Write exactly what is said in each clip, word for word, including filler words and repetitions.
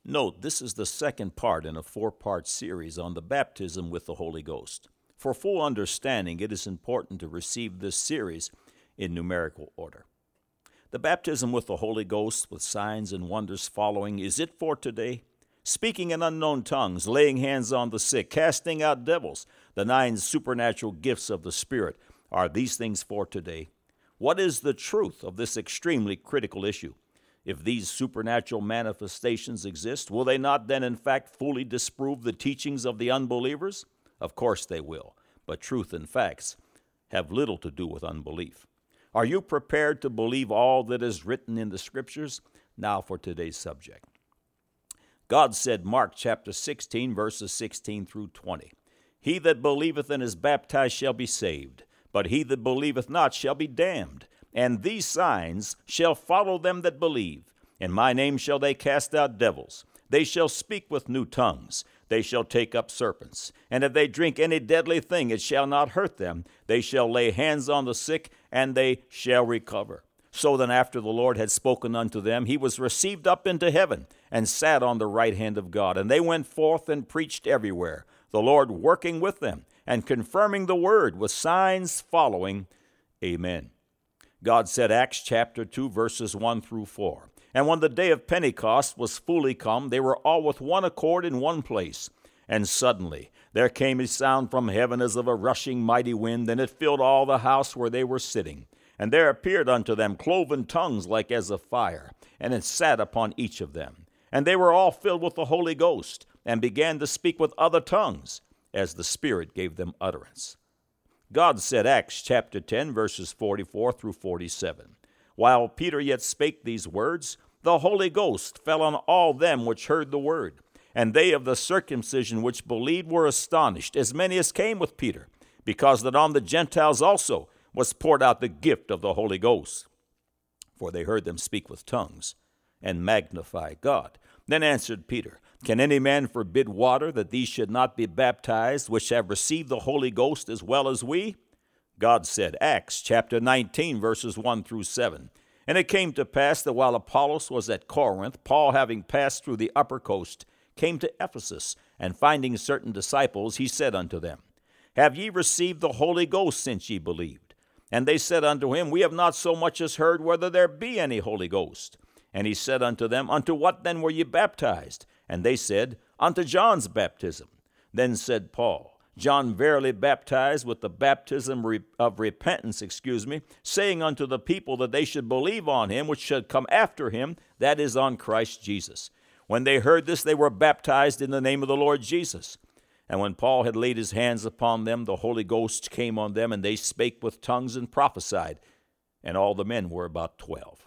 Note, this is the second part in a four-part series on the baptism with the Holy Ghost. For full understanding, it is important to receive this series in numerical order. The baptism with the Holy Ghost, with signs and wonders following, is it for today? Speaking in unknown tongues, laying hands on the sick, casting out devils, the nine supernatural gifts of the Spirit, are these things for today? What is the truth of this extremely critical issue? If these supernatural manifestations exist, will they not then in fact fully disprove the teachings of the unbelievers? Of course they will, but truth and facts have little to do with unbelief. Are you prepared to believe all that is written in the Scriptures? Now for today's subject. God said, Mark chapter sixteen, verses sixteen through twenty, "He that believeth and is baptized shall be saved, but he that believeth not shall be damned. And these signs shall follow them that believe. In my name shall they cast out devils. They shall speak with new tongues. They shall take up serpents. And if they drink any deadly thing, it shall not hurt them. They shall lay hands on the sick, and they shall recover." So then after the Lord had spoken unto them, he was received up into heaven, and sat on the right hand of God. And they went forth and preached everywhere, the Lord working with them, and confirming the word with signs following. Amen. God said, Acts chapter two, verses one through four, "And when the day of Pentecost was fully come, they were all with one accord in one place. And suddenly there came a sound from heaven as of a rushing mighty wind, and it filled all the house where they were sitting. And there appeared unto them cloven tongues like as of fire, and it sat upon each of them. And they were all filled with the Holy Ghost, and began to speak with other tongues, as the Spirit gave them utterance." God said, Acts chapter ten, verses forty-four through forty-seven, "While Peter yet spake these words, the Holy Ghost fell on all them which heard the word. And they of the circumcision which believed were astonished, as many as came with Peter, because that on the Gentiles also was poured out the gift of the Holy Ghost. For they heard them speak with tongues, and magnify God. Then answered Peter, Can any man forbid water, that these should not be baptized, which have received the Holy Ghost as well as we? God said, Acts chapter nineteen, verses one through seven, "And it came to pass that while Apollos was at Corinth, Paul, having passed through the upper coast, came to Ephesus, and finding certain disciples, he said unto them, Have ye received the Holy Ghost since ye believed? And they said unto him, We have not so much as heard whether there be any Holy Ghost. And he said unto them, Unto what then were ye baptized? And they said, Unto John's baptism. Then said Paul, John verily baptized with the baptism of repentance, excuse me, saying unto the people that they should believe on him which should come after him, that is, on Christ Jesus. When they heard this, they were baptized in the name of the Lord Jesus. And when Paul had laid his hands upon them, the Holy Ghost came on them, and they spake with tongues and prophesied. And all the men were about twelve.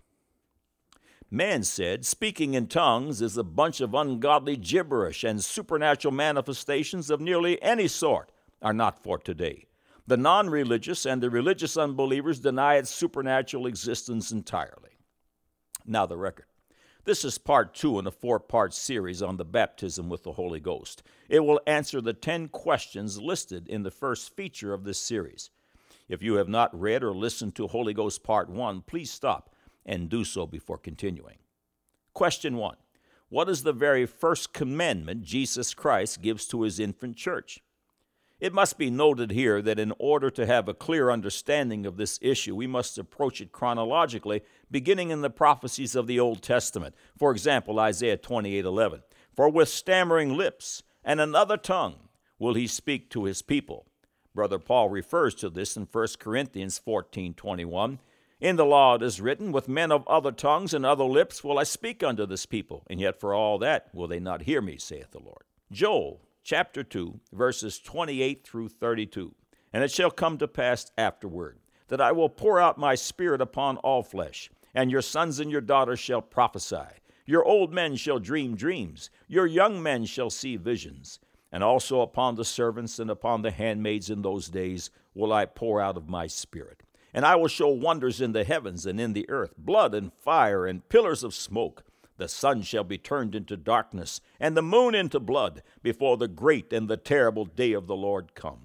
Man said, speaking in tongues is a bunch of ungodly gibberish, and supernatural manifestations of nearly any sort are not for today. The non-religious and the religious unbelievers deny its supernatural existence entirely. Now the record. This is part two in a four-part series on the baptism with the Holy Ghost. It will answer the ten questions listed in the first feature of this series. If you have not read or listened to Holy Ghost Part one, please stop and do so before continuing. Question one. What is the very first commandment Jesus Christ gives to his infant church? It must be noted here that in order to have a clear understanding of this issue, we must approach it chronologically, beginning in the prophecies of the Old Testament. For example, Isaiah twenty-eight eleven. For with stammering lips and another tongue will he speak to his people. Brother Paul refers to this in First Corinthians fourteen twenty-one. In the law it is written, With men of other tongues and other lips will I speak unto this people, and yet for all that will they not hear me, saith the Lord. Joel chapter two, verses twenty-eight through thirty-two. And it shall come to pass afterward, that I will pour out my spirit upon all flesh, and your sons and your daughters shall prophesy. Your old men shall dream dreams, your young men shall see visions. And also upon the servants and upon the handmaids in those days will I pour out of my spirit. And I will show wonders in the heavens and in the earth, blood and fire and pillars of smoke. The sun shall be turned into darkness, and the moon into blood, before the great and the terrible day of the Lord come.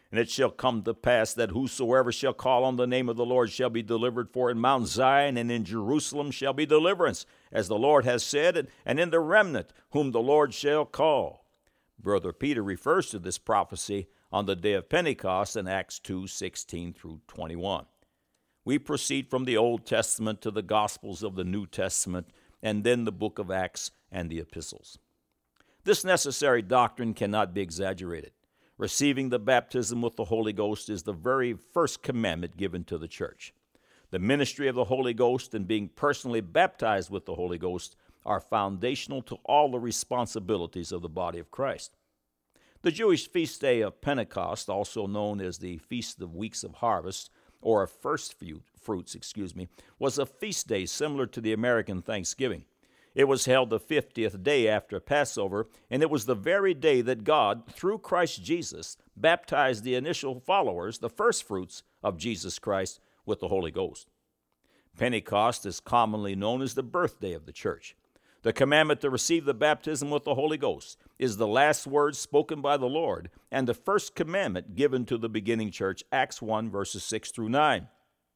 And it shall come to pass that whosoever shall call on the name of the Lord shall be delivered, for in Mount Zion and in Jerusalem shall be deliverance, as the Lord has said, and in the remnant whom the Lord shall call. Brother Peter refers to this prophecy on the day of Pentecost in Acts two, sixteen through twenty-one. We proceed from the Old Testament to the Gospels of the New Testament, and then the book of Acts and the epistles. This necessary doctrine cannot be exaggerated. Receiving the baptism with the Holy Ghost is the very first commandment given to the church. The ministry of the Holy Ghost and being personally baptized with the Holy Ghost are foundational to all the responsibilities of the body of Christ. The Jewish feast day of Pentecost, also known as the Feast of Weeks of Harvest, or of First Fruits, excuse me, was a feast day similar to the American Thanksgiving. It was held the fiftieth day after Passover, and it was the very day that God, through Christ Jesus, baptized the initial followers, the first fruits of Jesus Christ, with the Holy Ghost. Pentecost is commonly known as the birthday of the church. The commandment to receive the baptism with the Holy Ghost is the last word spoken by the Lord and the first commandment given to the beginning church, Acts one, verses six through nine.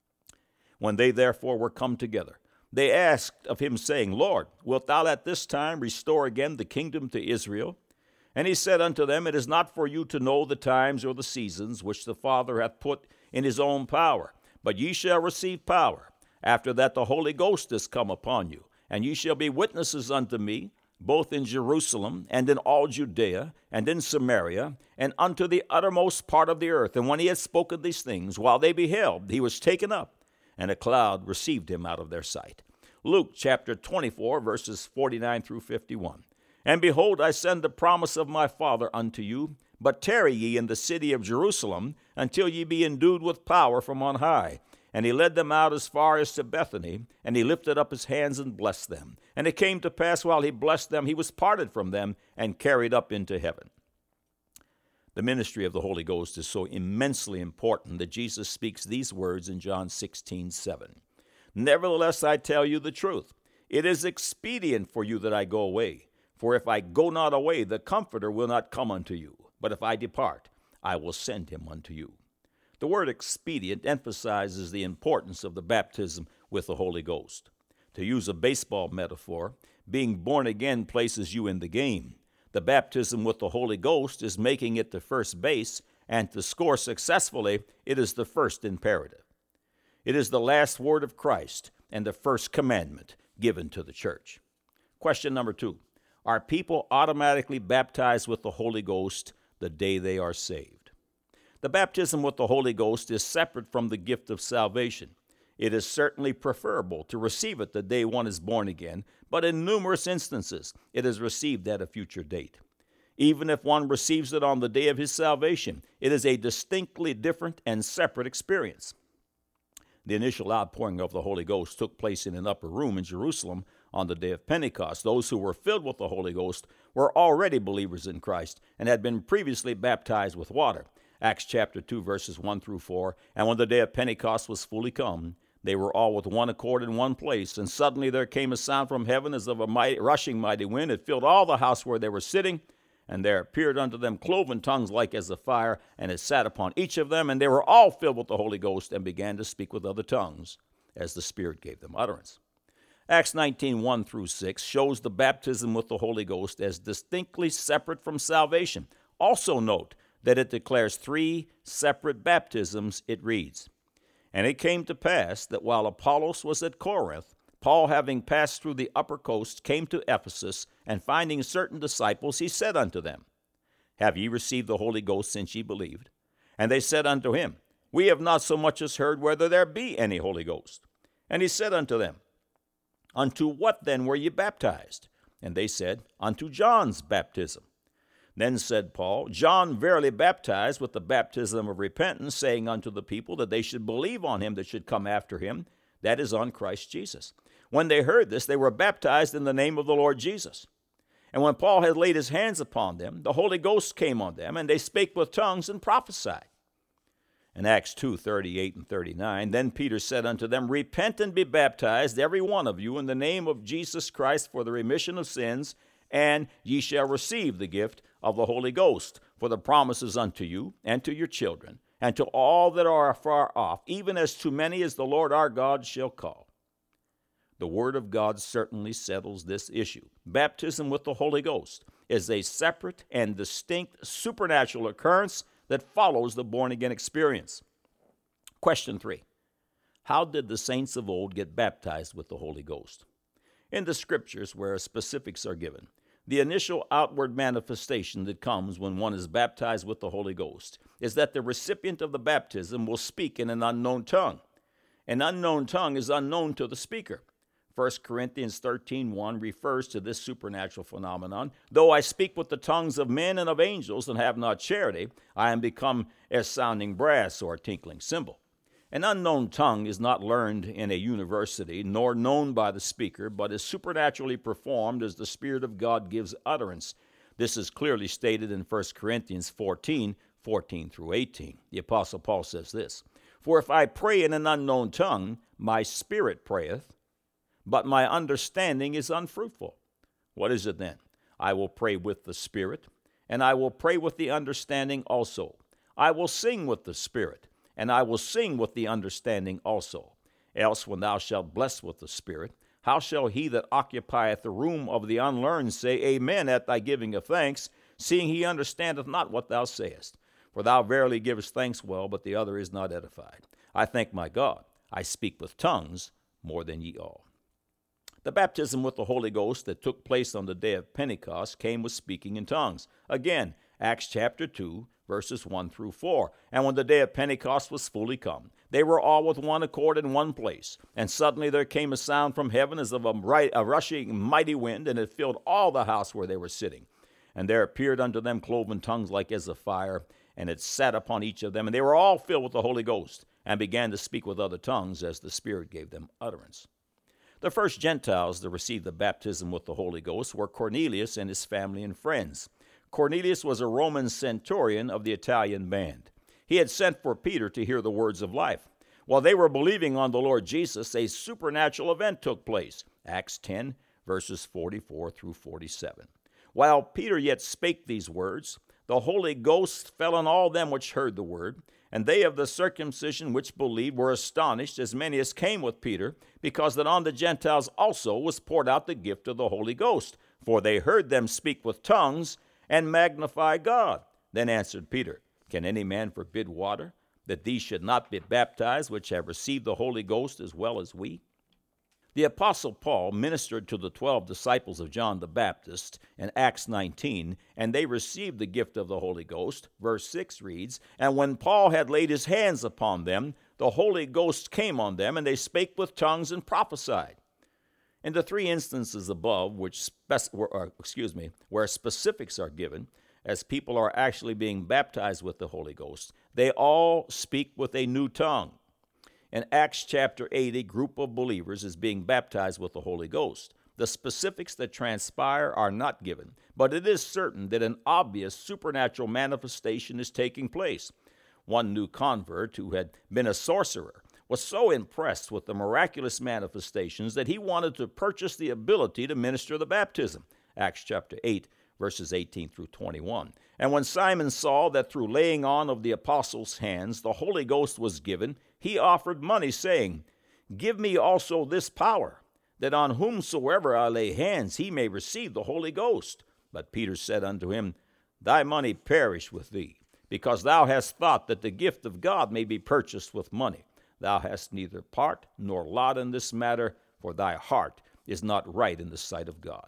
When they therefore were come together, they asked of him, saying, Lord, wilt thou at this time restore again the kingdom to Israel? And he said unto them, It is not for you to know the times or the seasons which the Father hath put in his own power, but ye shall receive power. After that the Holy Ghost is come upon you, and ye shall be witnesses unto me, both in Jerusalem, and in all Judea, and in Samaria, and unto the uttermost part of the earth. And when he had spoken these things, while they beheld, he was taken up, and a cloud received him out of their sight. Luke chapter twenty-four, verses forty-nine through fifty-one. And behold, I send the promise of my Father unto you, but tarry ye in the city of Jerusalem, until ye be endued with power from on high. And he led them out as far as to Bethany, and he lifted up his hands and blessed them. And it came to pass, while he blessed them, he was parted from them and carried up into heaven. The ministry of the Holy Ghost is so immensely important that Jesus speaks these words in John sixteen, seven. Nevertheless, I tell you the truth. It is expedient for you that I go away. For if I go not away, the Comforter will not come unto you. But if I depart, I will send him unto you. The word expedient emphasizes the importance of the baptism with the Holy Ghost. To use a baseball metaphor, being born again places you in the game. The baptism with the Holy Ghost is making it to first base, and to score successfully, it is the first imperative. It is the last word of Christ and the first commandment given to the church. Question number two. Are people automatically baptized with the Holy Ghost the day they are saved? The baptism with the Holy Ghost is separate from the gift of salvation. It is certainly preferable to receive it the day one is born again, but in numerous instances, it is received at a future date. Even if one receives it on the day of his salvation, it is a distinctly different and separate experience. The initial outpouring of the Holy Ghost took place in an upper room in Jerusalem on the day of Pentecost. Those who were filled with the Holy Ghost were already believers in Christ and had been previously baptized with water. Acts chapter two, verses one through four. And when the day of Pentecost was fully come, they were all with one accord in one place. And suddenly there came a sound from heaven as of a mighty, rushing mighty wind. It filled all the house where they were sitting. And there appeared unto them cloven tongues like as of fire, and it sat upon each of them. And they were all filled with the Holy Ghost and began to speak with other tongues as the Spirit gave them utterance. Acts nineteen, one through six shows the baptism with the Holy Ghost as distinctly separate from salvation. Also note that it declares three separate baptisms. It reads, And it came to pass that while Apollos was at Corinth, Paul, having passed through the upper coast, came to Ephesus, and finding certain disciples, he said unto them, Have ye received the Holy Ghost since ye believed? And they said unto him, We have not so much as heard whether there be any Holy Ghost. And he said unto them, Unto what then were ye baptized? And they said, Unto John's baptism. Then said Paul, John verily baptized with the baptism of repentance, saying unto the people that they should believe on him that should come after him, that is, on Christ Jesus. When they heard this, they were baptized in the name of the Lord Jesus. And when Paul had laid his hands upon them, the Holy Ghost came on them, and they spake with tongues and prophesied. In Acts two, thirty-eight and thirty-nine, Then Peter said unto them, Repent and be baptized, every one of you, in the name of Jesus Christ for the remission of sins, and ye shall receive the gift of the Holy Ghost. For the promise is unto you, and to your children, and to all that are afar off, even as to many as the Lord our God shall call. The Word of God certainly settles this issue. Baptism with the Holy Ghost is a separate and distinct supernatural occurrence that follows the born-again experience. Question three. How did the saints of old get baptized with the Holy Ghost? In the Scriptures, where specifics are given, the initial outward manifestation that comes when one is baptized with the Holy Ghost is that the recipient of the baptism will speak in an unknown tongue. An unknown tongue is unknown to the speaker. First Corinthians thirteen one refers to this supernatural phenomenon. Though I speak with the tongues of men and of angels and have not charity, I am become as sounding brass or a tinkling cymbal. An unknown tongue is not learned in a university, nor known by the speaker, but is supernaturally performed as the Spirit of God gives utterance. This is clearly stated in First Corinthians fourteen, fourteen through eighteen. The Apostle Paul says this, For if I pray in an unknown tongue, my spirit prayeth, but my understanding is unfruitful. What is it then? I will pray with the Spirit, and I will pray with the understanding also. I will sing with the Spirit, and I will sing with the understanding also. Else when thou shalt bless with the Spirit, how shall he that occupieth the room of the unlearned say, Amen, at thy giving of thanks, seeing he understandeth not what thou sayest? For thou verily givest thanks well, but the other is not edified. I thank my God, I speak with tongues more than ye all. The baptism with the Holy Ghost that took place on the day of Pentecost came with speaking in tongues. Again, Acts chapter two, verses one through four. And when the day of Pentecost was fully come, they were all with one accord in one place. And suddenly there came a sound from heaven as of a, bright, a rushing mighty wind, and it filled all the house where they were sitting. And there appeared unto them cloven tongues like as of fire, and it sat upon each of them. And they were all filled with the Holy Ghost, and began to speak with other tongues as the Spirit gave them utterance. The first Gentiles to receive the baptism with the Holy Ghost were Cornelius and his family and friends. Cornelius was a Roman centurion of the Italian band. He had sent for Peter to hear the words of life. While they were believing on the Lord Jesus, a supernatural event took place. Acts ten, verses forty-four through forty-seven. While Peter yet spake these words, the Holy Ghost fell on all them which heard the word, and they of the circumcision which believed were astonished, as many as came with Peter, because that on the Gentiles also was poured out the gift of the Holy Ghost. For they heard them speak with tongues, and magnify God. Then answered Peter, Can any man forbid water, that these should not be baptized, which have received the Holy Ghost as well as we? The Apostle Paul ministered to the twelve disciples of John the Baptist in Acts nineteen, and they received the gift of the Holy Ghost. Verse six reads, And when Paul had laid his hands upon them, the Holy Ghost came on them, and they spake with tongues and prophesied. In the three instances above, which spec- or, excuse me, where specifics are given, as people are actually being baptized with the Holy Ghost, they all speak with a new tongue. In Acts chapter eight, a group of believers is being baptized with the Holy Ghost. The specifics that transpire are not given, but it is certain that an obvious supernatural manifestation is taking place. One new convert who had been a sorcerer was so impressed with the miraculous manifestations that he wanted to purchase the ability to minister the baptism. Acts chapter eight, verses eighteen through twenty-one. And when Simon saw that through laying on of the apostles' hands the Holy Ghost was given, he offered money, saying, Give me also this power, that on whomsoever I lay hands he may receive the Holy Ghost. But Peter said unto him, Thy money perish with thee, because thou hast thought that the gift of God may be purchased with money. Thou hast neither part nor lot in this matter, for thy heart is not right in the sight of God.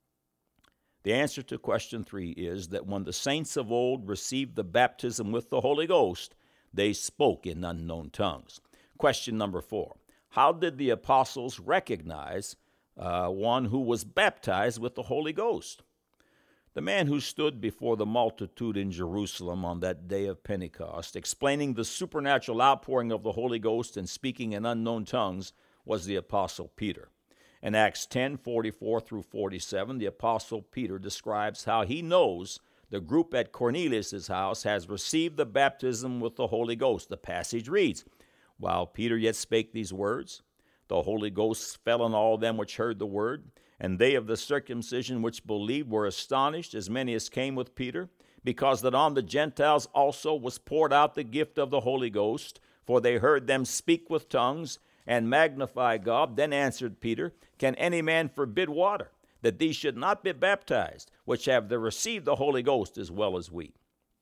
The answer to question three is that when the saints of old received the baptism with the Holy Ghost, they spoke in unknown tongues. Question number four. How did the apostles recognize uh, one who was baptized with the Holy Ghost? The man who stood before the multitude in Jerusalem on that day of Pentecost, explaining the supernatural outpouring of the Holy Ghost and speaking in unknown tongues, was the Apostle Peter. In Acts ten, forty-four through forty-seven, the Apostle Peter describes how he knows the group at Cornelius' house has received the baptism with the Holy Ghost. The passage reads, While Peter yet spake these words, the Holy Ghost fell on all them which heard the word, and they of the circumcision which believed were astonished, as many as came with Peter, because that on the Gentiles also was poured out the gift of the Holy Ghost, for they heard them speak with tongues and magnify God. Then answered Peter, Can any man forbid water, that these should not be baptized, which have received the Holy Ghost as well as we?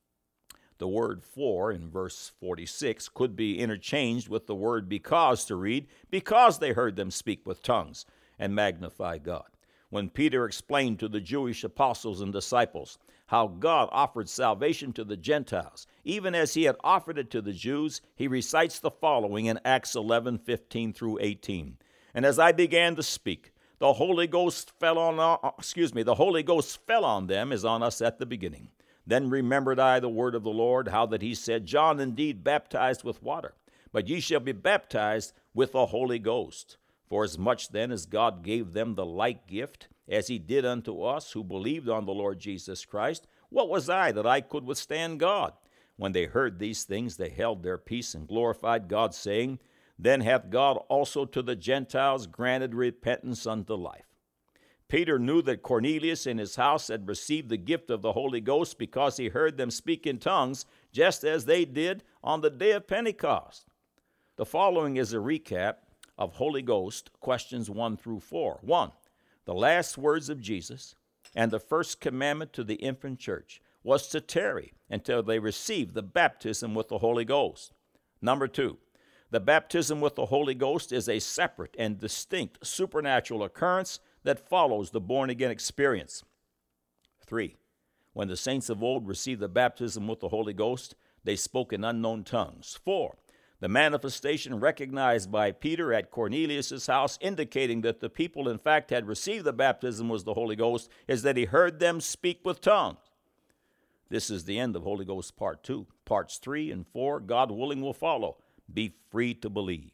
The word for in verse forty-six could be interchanged with the word because to read, because they heard them speak with tongues and magnify God. When Peter explained to the Jewish apostles and disciples how God offered salvation to the Gentiles, even as he had offered it to the Jews, he recites the following in Acts eleven, fifteen through eighteen. And as I began to speak, the Holy Ghost fell on, uh, excuse me, the Holy Ghost fell on them as on us at the beginning. Then remembered I the word of the Lord, how that he said, John indeed baptized with water, but ye shall be baptized with the Holy Ghost. For as much then as God gave them the like gift, as he did unto us who believed on the Lord Jesus Christ, what was I that I could withstand God? When they heard these things, they held their peace and glorified God, saying, Then hath God also to the Gentiles granted repentance unto life. Peter knew that Cornelius and his house had received the gift of the Holy Ghost because he heard them speak in tongues, just as they did on the day of Pentecost. The following is a recap of Holy Ghost questions one through four. One, the last words of Jesus and the first commandment to the infant church was to tarry until they received the baptism with the Holy Ghost. Number two, the baptism with the Holy Ghost is a separate and distinct supernatural occurrence that follows the born-again experience. Three, when the saints of old received the baptism with the Holy Ghost, they spoke in unknown tongues. Four, the manifestation recognized by Peter at Cornelius' house, indicating that the people in fact had received the baptism was the Holy Ghost, is that he heard them speak with tongues. This is the end of Holy Ghost Part two. Parts three and four, God willing, will follow. Be free to believe.